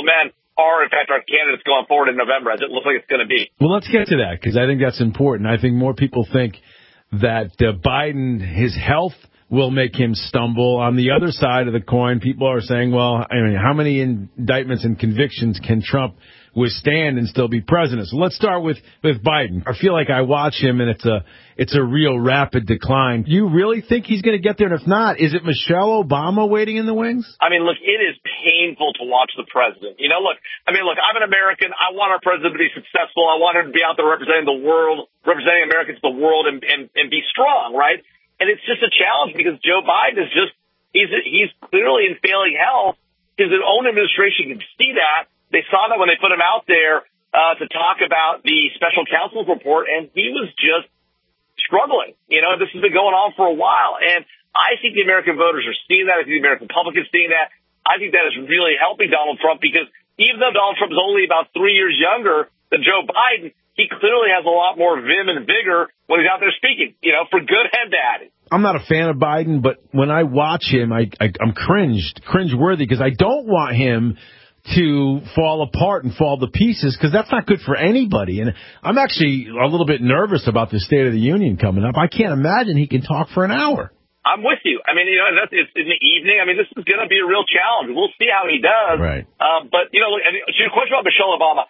are, in fact, our candidates going forward in November, as it looks like it's going to be. Well, let's get to that, because I think that's important. I think more people think that Biden, his health will make him stumble. On the other side of the coin, people are saying, well, I mean, how many indictments and convictions can Trump withstand and still be president? So let's start with Biden. I feel like I watch him, and it's a real rapid decline. You really think he's going to get there? And if not, is it Michelle Obama waiting in the wings? I mean, look, it is painful to watch the president. You know, look, I'm an American. I want our president to be successful. I want him to be out there representing the world, representing Americans to the world, and be strong, right? And it's just a challenge because Joe Biden is he's clearly in failing health. His own administration can see that. They saw that when they put him out there to talk about the special counsel's report, and he was just struggling. You know, this has been going on for a while. And I think the American voters are seeing that. I think the American public is seeing that. I think that is really helping Donald Trump because even though Donald Trump is only about 3 years younger than Joe Biden, he clearly has a lot more vim and vigor when he's out there speaking, you know, for good and bad. I'm not a fan of Biden, but when I watch him, I'm cringe-worthy because I don't want him to fall apart and fall to pieces because that's not good for anybody. And I'm actually a little bit nervous about the State of the Union coming up. I can't imagine he can talk for an hour. I'm with you. I mean, you know, it's in the evening. I mean, this is going to be a real challenge. We'll see how he does. Right. But, you know, to your question about Michelle Obama,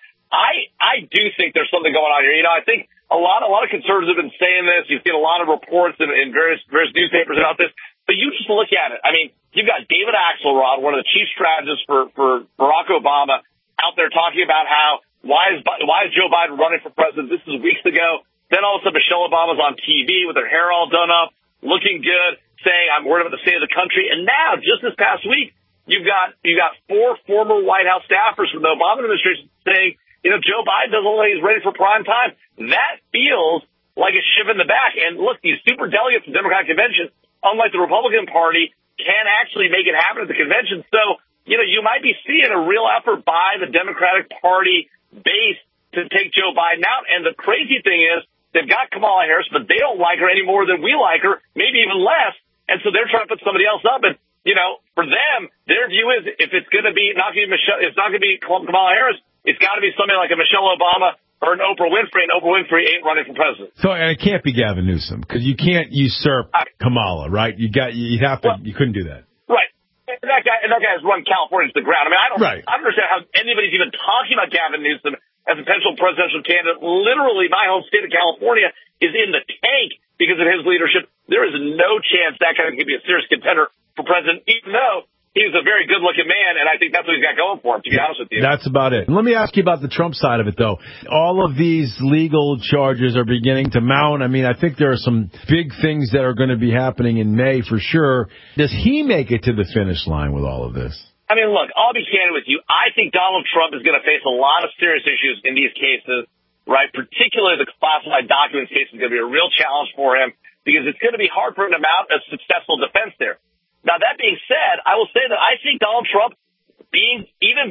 I do think there's something going on here. You know, I think a lot of conservatives have been saying this. You've seen a lot of reports in various newspapers about this. But you just look at it. I mean, you've got David Axelrod, one of the chief strategists for Barack Obama, out there talking about how why is Joe Biden running for president? This is weeks ago. Then all of a sudden Michelle Obama's on TV with her hair all done up, looking good, saying I'm worried about the state of the country. And now, just this past week, you got 4 former White House staffers from the Obama administration saying, you know, Joe Biden doesn't look like he's ready for prime time. That feels like a shiv in the back. And look, these super delegates in the Democratic convention, unlike the Republican Party, can actually make it happen at the convention. So, you know, you might be seeing a real effort by the Democratic Party base to take Joe Biden out. And the crazy thing is they've got Kamala Harris, but they don't like her any more than we like her, maybe even less. And so they're trying to put somebody else up. And, you know, for them, their view is if it's going to be not going to be it's not going to be Kamala Harris, it's got to be somebody like a Michelle Obama or an Oprah Winfrey, and Oprah Winfry ain't running for president. So, and it can't be Gavin Newsom because you can't usurp Kamala, right? You couldn't do that. Right. And that guy has run California to the ground. I mean, I don't understand how anybody's even talking about Gavin Newsom as a potential presidential candidate. Literally, my home state of California is in the tank because of his leadership. There is no chance that guy can be a serious contender for president, even though he's a very good-looking man, and I think that's what he's got going for him, to be honest with you. That's about it. Let me ask you about the Trump side of it, though. All of these legal charges are beginning to mount. I mean, I think there are some big things that are going to be happening in May for sure. Does he make it to the finish line with all of this? I mean, look, I'll be candid with you. I think Donald Trump is going to face a lot of serious issues in these cases, right? Particularly the classified documents case is going to be a real challenge for him because it's going to be hard for him to mount a successful defense there. Now, that being said, I will say that I think Donald Trump being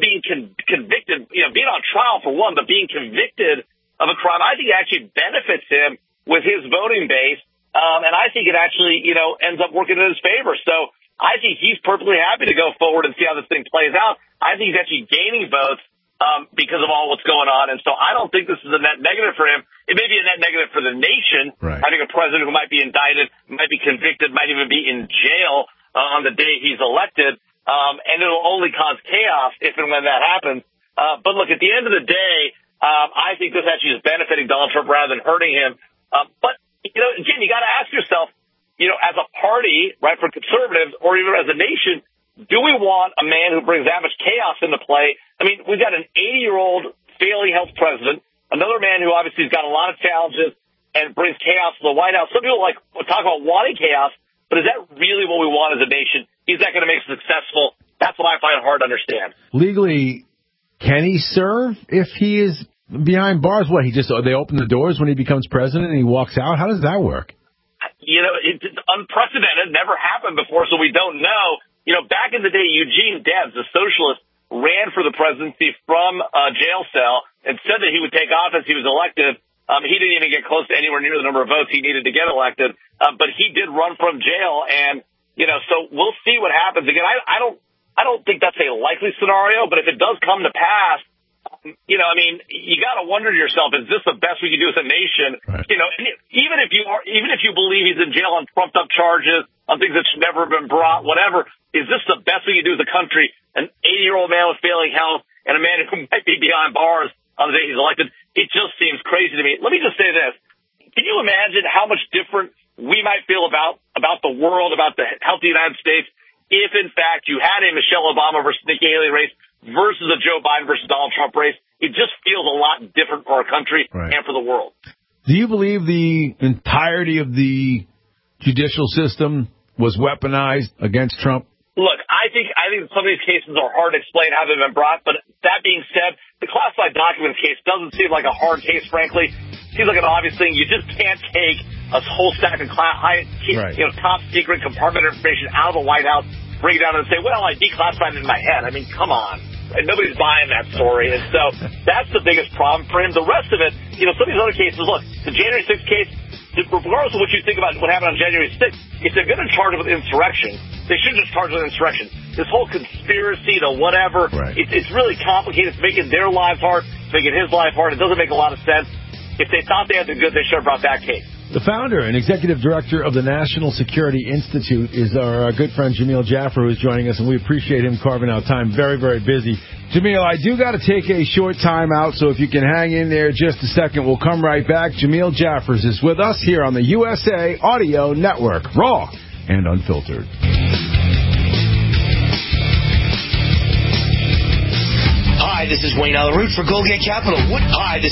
convicted, you know, being on trial for one, but being convicted of a crime, I think it actually benefits him with his voting base. And I think it actually, you know, ends up working in his favor. So I think he's perfectly happy to go forward and see how this thing plays out. I think he's actually gaining votes because of all what's going on. And so I don't think this is a net negative for him. It may be a net negative for the nation, having a president who might be indicted, might be convicted, might even be in jail on the day he's elected, and it'll only cause chaos if and when that happens. But look, at the end of the day, I think this actually is benefiting Donald Trump rather than hurting him. But, you know, again, you got to ask yourself, you know, as a party, right, for conservatives or even as a nation, do we want a man who brings that much chaos into play? I mean, we've got an 80-year-old failing health president, another man who obviously has got a lot of challenges and brings chaos to the White House. Some people talk about wanting chaos. But is that really what we want as a nation? Is that going to make us successful? That's what I find hard to understand. Legally, can he serve if he is behind bars? What, they open the doors when he becomes president and he walks out? How does that work? You know, it's unprecedented. It never happened before, so we don't know. You know, back in the day, Eugene Debs, a socialist, ran for the presidency from a jail cell and said that he would take office. He was elected. He didn't even get close to anywhere near the number of votes he needed to get elected. But he did run from jail. And, you know, so we'll see what happens. Again, I I don't think that's a likely scenario, but if it does come to pass, you got to wonder to yourself, is this the best we can do as a nation? Right. And even if you believe he's in jail on trumped up charges, on things that should never have been brought, whatever, is this the best we can do as a country? An 80-year-old man with failing health and a man who might be behind bars on the day he's elected. It just seems crazy to me. Let me just say this. Can you imagine how much different we might feel about the world, about the health of the United States, if, in fact, you had a Michelle Obama versus Nikki Haley race versus a Joe Biden versus Donald Trump race? It just feels a lot different for our country and for the world. Do you believe the entirety of the judicial system was weaponized against Trump? Look, I think some of these cases are hard to explain how they've been brought, but that being said, the classified documents case doesn't seem like a hard case, frankly. It seems like an obvious thing. You just can't take a whole stack of top secret compartment information out of the White House, bring it down and say, well, I declassified it in my head. I mean, come on. And nobody's buying that story. And so that's the biggest problem for him. The rest of it, some of these other cases, look, the January 6th case, regardless of what you think about what happened on January 6th, if they're going to charge him with insurrection, they shouldn't just charge him with insurrection. This whole conspiracy, the whatever, it's really complicated. It's making their lives hard. It's making his life hard. It doesn't make a lot of sense. If they thought they had the goods, they should have brought that case. The founder and executive director of the National Security Institute is our good friend Jamil Jaffer, who's joining us, and we appreciate him carving out time. Very, very busy. Jamil, I do got to take a short time out, so if you can hang in there just a second, we'll come right back. Jamil Jaffers is with us here on the USA Audio Network, raw and unfiltered. Hi, this is Wayne Alaroot for Goldgate Capital. What are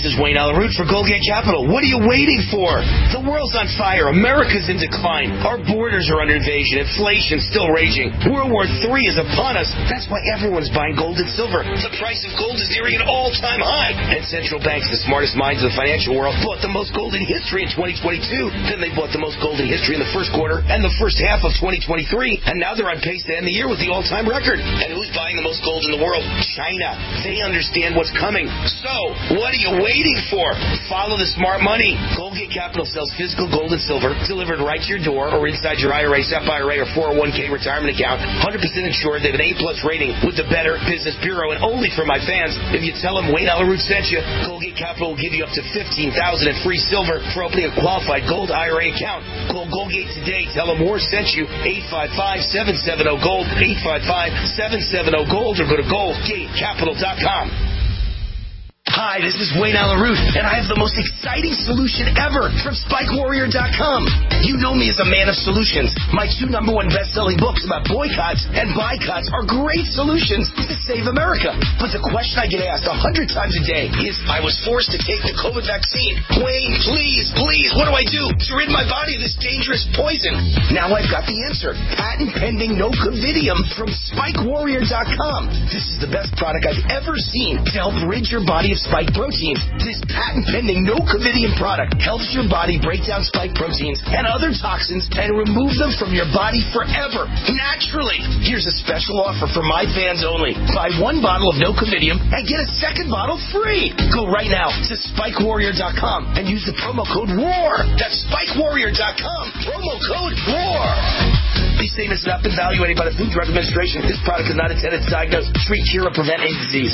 you waiting for? The world's on fire. America's in decline. Our borders are under invasion. Inflation still raging. World War III is upon us. That's why everyone's buying gold and silver. The price of gold is nearing an all-time high. And central banks, the smartest minds of the financial world, bought the most gold in history in 2022. Then they bought the most gold in history in the first quarter and the first half of 2023. And now they're on pace to end the year with the all-time record. And who's buying the most gold in the world? China. They understand what's coming. So, what are you waiting for? Follow the smart money. Goldgate Capital sells physical gold and silver delivered right to your door or inside your IRA, SEP IRA, or 401k retirement account. 100% insured. They have an A+ rating with the Better Business Bureau. And only for my fans, if you tell them Wayne Alaroot sent you, Goldgate Capital will give you up to $15,000 in free silver for opening a qualified gold IRA account. Call Goldgate today. Tell them Moore sent you. 855-770-GOLD. 855-770-GOLD, or go to goldgatecapital.com. Hi, this is Wayne Alaroot, and I have the most exciting solution ever from SpikeWarrior.com. You know me as a man of solutions. My 2 #1 best-selling books about boycotts and boycotts are great solutions to save America. But the question I get asked 100 times a day is, I was forced to take the COVID vaccine. Wayne, please, what do I do to rid my body of this dangerous poison? Now I've got the answer. Patent-pending No-Covidium from SpikeWarrior.com. This is the best product I've ever seen to help rid your body of spike proteins. This patent-pending No-Covidium product helps your body break down spike proteins and other toxins and remove them from your body forever, naturally. Here's a special offer for my fans only. Buy 1 bottle of No-Covidium and get a 2nd bottle free. Go right now to SpikeWarrior.com and use the promo code WAR. That's SpikeWarrior.com. Promo code WAR. These statements have not been evaluated by the Food and Drug Administration. This product is not intended to diagnose, treat, cure, or prevent any disease.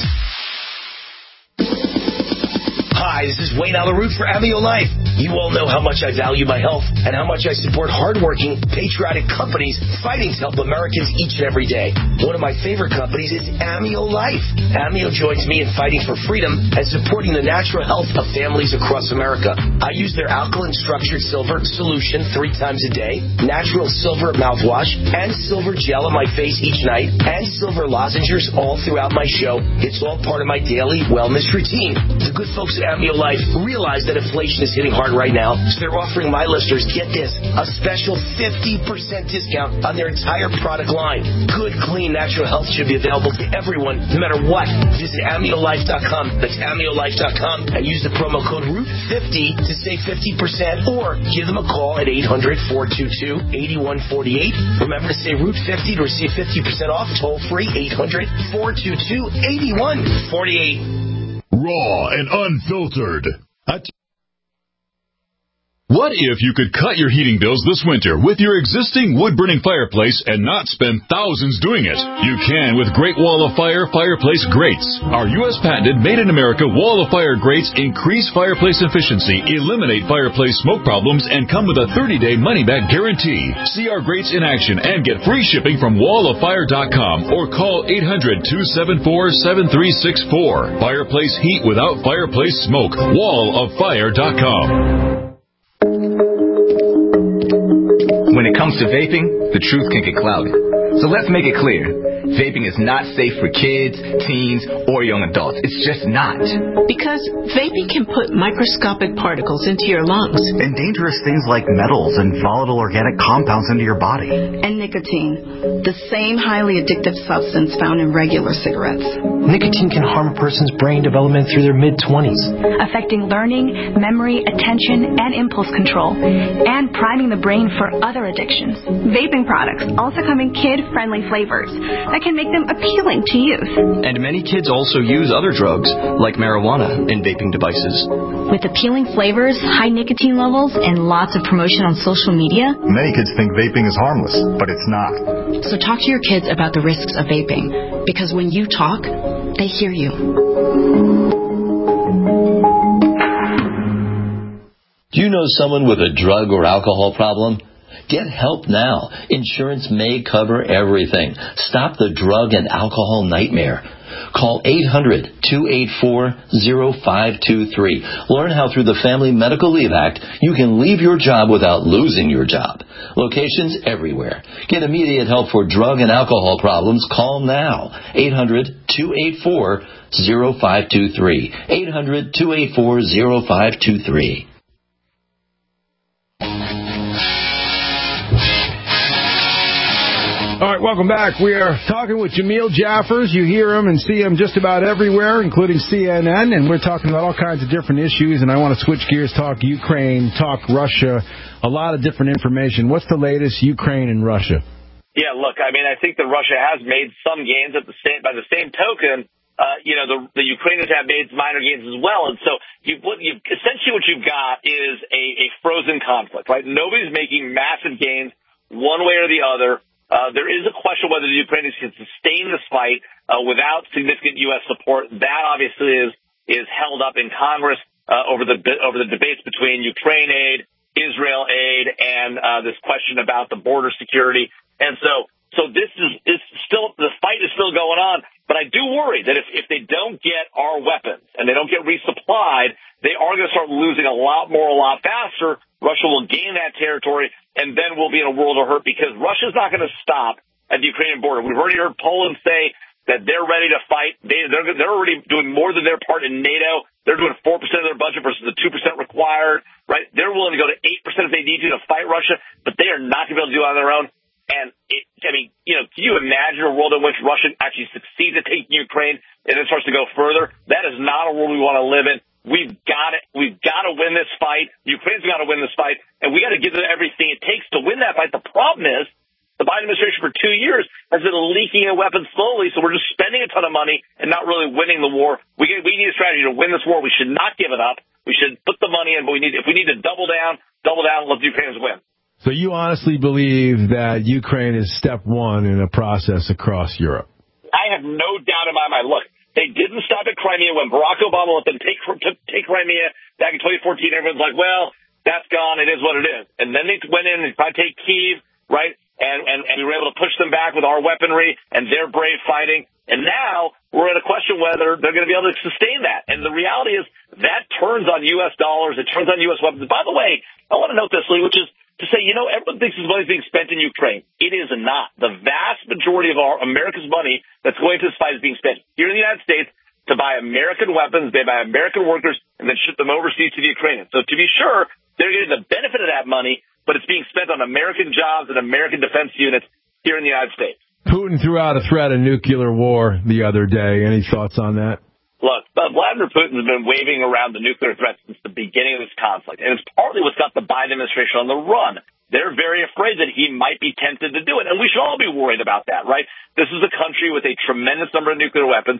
Hi, this is Wayne Alaroot for Amio Life. You all know how much I value my health and how much I support hardworking, patriotic companies fighting to help Americans each and every day. One of my favorite companies is Amio Life. Amio joins me in fighting for freedom and supporting the natural health of families across America. I use their alkaline structured silver solution 3 times a day, natural silver mouthwash, and silver gel on my face each night, and silver lozenges all throughout my show. It's all part of my daily wellness routine. The good folks at Amio Life realize that inflation is hitting hard right now, so they're offering my listeners, get this, a special 50% discount on their entire product line. Good, clean, natural health should be available to everyone, no matter what. Visit AmioLife.com. That's AmioLife.com and use the promo code ROOT50 to save 50%, or give them a call at 800-422-8148. Remember to say ROOT50 to receive 50% off. Toll free, 800-422-8148. Raw and unfiltered. What if you could cut your heating bills this winter with your existing wood-burning fireplace and not spend thousands doing it? You can with Great Wall of Fire fireplace grates. Our U.S. patented made-in-America Wall of Fire grates increase fireplace efficiency, eliminate fireplace smoke problems, and come with a 30-day money-back guarantee. See our grates in action and get free shipping from walloffire.com or call 800-274-7364. Fireplace heat without fireplace smoke. walloffire.com. When it comes to vaping, the truth can get clouded. So let's make it clear. Vaping is not safe for kids, teens, or young adults. It's just not. Because vaping can put microscopic particles into your lungs. And dangerous things like metals and volatile organic compounds into your body. And nicotine, the same highly addictive substance found in regular cigarettes. Nicotine can harm a person's brain development through their mid-20s. Affecting learning, memory, attention, and impulse control. And priming the brain for other addictions. Vaping products also come in kid-friendly flavors that can make them appealing to youth. And many kids also use other drugs, like marijuana, in vaping devices. With appealing flavors, high nicotine levels, and lots of promotion on social media, many kids think vaping is harmless, but it's not. So talk to your kids about the risks of vaping, because when you talk, they hear you. Do you know someone with a drug or alcohol problem? Get help now. Insurance may cover everything. Stop the drug and alcohol nightmare. Call 800-284-0523. Learn how through the Family Medical Leave Act you can leave your job without losing your job. Locations everywhere. Get immediate help for drug and alcohol problems. Call now. 800-284-0523. 800-284-0523. All right, welcome back. We are talking with Jamil Jaffers. You hear him and see him just about everywhere, including CNN, and we're talking about all kinds of different issues, and I want to switch gears, talk Ukraine, talk Russia, a lot of different information. What's the latest, Ukraine and Russia? Yeah, look, I mean, I think that Russia has made some gains by the same token. The Ukrainians have made minor gains as well, and so essentially what you've got is a frozen conflict, right? Nobody's making massive gains one way or the other. There is a question whether the Ukrainians can sustain this fight without significant U.S. support. That obviously is held up in Congress over the debates between Ukraine aid, Israel aid, and this question about the border security. And so this is still, the fight is still going on. But I do worry that if they don't get our weapons and they don't get resupplied, they are going to start losing a lot more, a lot faster. Russia will gain that territory, and then we'll be in a world of hurt because Russia's not going to stop at the Ukrainian border. We've already heard Poland say that they're ready to fight. They're already doing more than their part in NATO. They're doing 4% of their budget versus the 2% required, right? They're willing to go to 8% if they need to fight Russia, but they are not going to be able to do it on their own. And can you imagine a world in which Russia actually succeeds at taking Ukraine and then starts to go further? That is not a world we want to live in. We've got to win this fight. Ukraine's got to win this fight, and we got to give them everything it takes to win that fight. The problem is the Biden administration for 2 years has been leaking a weapon slowly, so we're just spending a ton of money and not really winning the war. We need a strategy to win this war. We should not give it up. We should put the money in, but if we need to double down, and let the Ukrainians win. So you honestly believe that Ukraine is step one in a process across Europe? I have no doubt in my mind. Look, they didn't stop at Crimea when Barack Obama let them take Crimea back in 2014. Everyone's like, well, that's gone. It is what it is. And then they went in and tried to take Kyiv, right? And we were able to push them back with our weaponry and their brave fighting. And now we're in a question whether they're going to be able to sustain that. And the reality is that turns on U.S. dollars. It turns on U.S. weapons. By the way, I want to note this, Lee, which is to say, everyone thinks this money is being spent in Ukraine. It is not. The vast majority of America's money that's going to this fight is being spent here in the United States to buy American weapons, they buy American workers, and then ship them overseas to the Ukrainians. So to be sure, they're getting the benefit of that money, but it's being spent on American jobs and American defense units here in the United States. Putin threw out a threat of nuclear war the other day. Any thoughts on that? Look, Vladimir Putin has been waving around the nuclear threat since the beginning of this conflict, and it's partly what's got the Biden administration on the run. They're very afraid that he might be tempted to do it, and we should all be worried about that, right? This is a country with a tremendous number of nuclear weapons.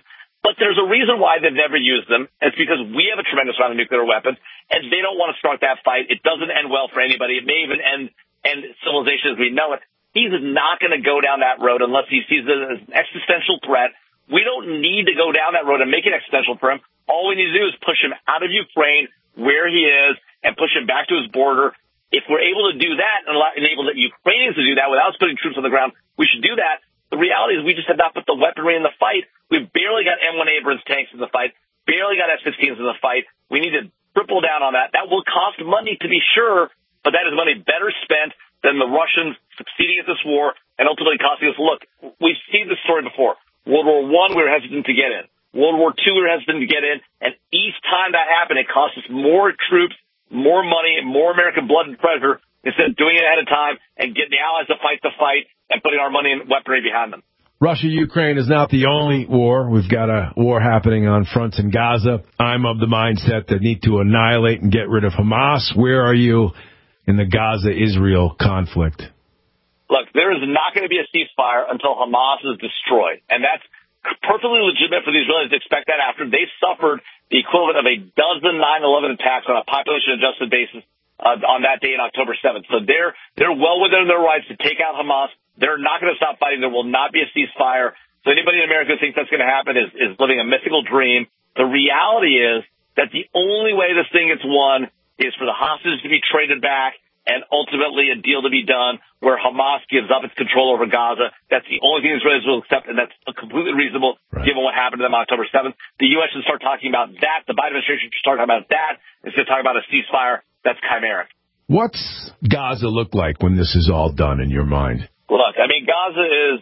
But there's a reason why they've never used them. It's because we have a tremendous amount of nuclear weapons, and they don't want to start that fight. It doesn't end well for anybody. It may even end civilization as we know it. He's not going to go down that road unless he sees it as an existential threat. We don't need to go down that road and make it existential for him. All we need to do is push him out of Ukraine, where he is, and push him back to his border. If we're able to do that and enable the Ukrainians to do that without putting troops on the ground, we should do that. The reality is we just have not put the weaponry in the fight. We've barely got M1 Abrams tanks in the fight, barely got F-16s in the fight. We need to triple down on that. That will cost money to be sure, but that is money better spent than the Russians succeeding at this war and ultimately costing us. Look, we've seen this story before. World War I, we were hesitant to get in. World War II, we were hesitant to get in. And each time that happened, it cost us more troops, more money, more American blood and treasure instead of doing it ahead of time and getting the Allies to fight the fight and putting our money and weaponry behind them. Russia-Ukraine is not the only war. We've got a war happening on fronts in Gaza. I'm of the mindset that need to annihilate and get rid of Hamas. Where are you in the Gaza-Israel conflict? Look, there is not going to be a ceasefire until Hamas is destroyed. And that's perfectly legitimate for the Israelis to expect that after they suffered the equivalent of a dozen 9/11 attacks on a population-adjusted basis on that day on October 7th. So they're well within their rights to take out Hamas. They're not going to stop fighting. There will not be a ceasefire. So anybody in America who thinks that's going to happen is living a mythical dream. The reality is that the only way this thing gets won is for the hostages to be traded back and ultimately a deal to be done where Hamas gives up its control over Gaza. That's the only thing the Israelis will accept, and that's completely reasonable given what happened to them on October 7th. The U.S. should start talking about that. The Biden administration should start talking about that instead of talking about a ceasefire. That's chimeric. What's Gaza look like when this is all done in your mind? Look, I mean, Gaza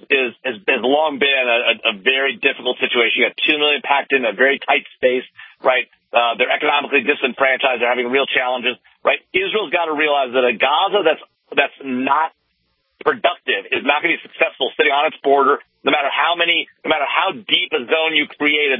has long been a very difficult situation. You got 2 million packed in a very tight space, right? They're economically disenfranchised. They're having real challenges, right? Israel's got to realize that a Gaza that's not productive is not going to be successful sitting on its border. No matter how deep a zone you create,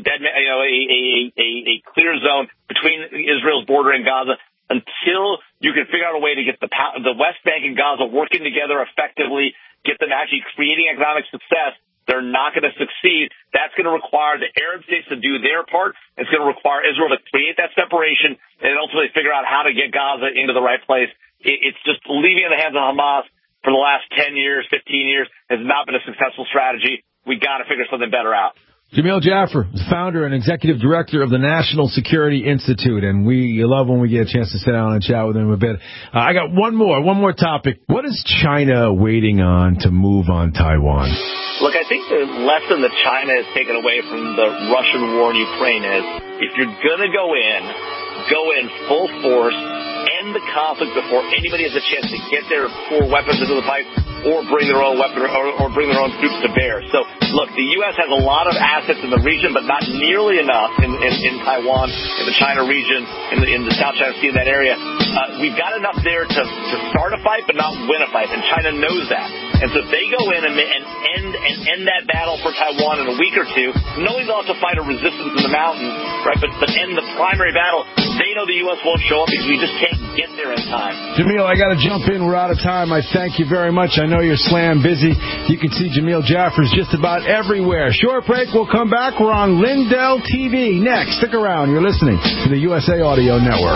a clear zone between Israel's border and Gaza, until you can figure out a way to get the West Bank and Gaza working together effectively, get them actually creating economic success, they're not going to succeed. That's going to require the Arab states to do their part. It's going to require Israel to create that separation and ultimately figure out how to get Gaza into the right place. It's just leaving it in the hands of Hamas for the last 10 years, 15 years has not been a successful strategy. We got to figure something better out. Jamil Jaffer, founder and executive director of the National Security Institute, and we love when we get a chance to sit down and chat with him a bit. I got one more topic. What is China waiting on to move on Taiwan? Look, I think the lesson that China has taken away from the Russian war in Ukraine is if you're going to go in full force, end the conflict before anybody has a chance to get their core weapons into the fight or bring their own weapon or bring their own troops to bear. So, look, the U.S. has a lot of assets in the region, but not nearly enough in Taiwan, in the China region, in the South China Sea, in that area. We've got enough there to start a fight, but not win a fight, and China knows that. And so if they go in and end that battle for Taiwan in a week or two, knowing they'll have to fight a resistance in the mountains, right? But end the primary battle, they know the U.S. won't show up because we just can't get there in time. Jamil, I got to jump in. We're out of time. I thank you very much. I know you're slam busy. You can see Jamil Jaffer's just about everywhere. Short break. We'll come back. We're on Lindell TV next. Stick around. You're listening to the USA Audio Network.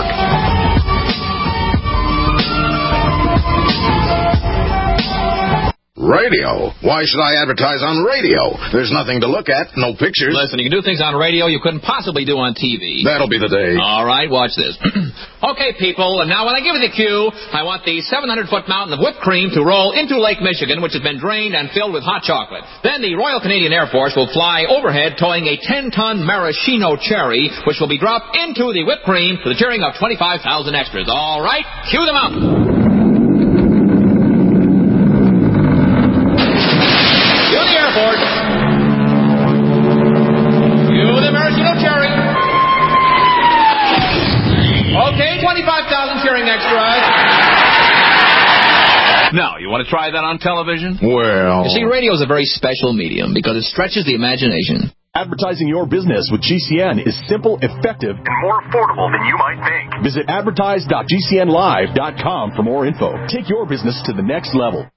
Radio? Why should I advertise on radio? There's nothing to look at, no pictures. Listen, you can do things on radio you couldn't possibly do on TV. That'll be the day. All right, watch this. Okay, people, and now when I give you the cue, I want the 700-foot mountain of whipped cream to roll into Lake Michigan, which has been drained and filled with hot chocolate. Then the Royal Canadian Air Force will fly overhead towing a 10-ton maraschino cherry, which will be dropped into the whipped cream to the cheering of 25,000 extras. All right, cue them up. Okay, 25,000 cheering extras. Now, you want to try that on television? Well... You see, radio is a very special medium because it stretches the imagination. Advertising your business with GCN is simple, effective, and more affordable than you might think. Visit advertise.gcnlive.com for more info. Take your business to the next level.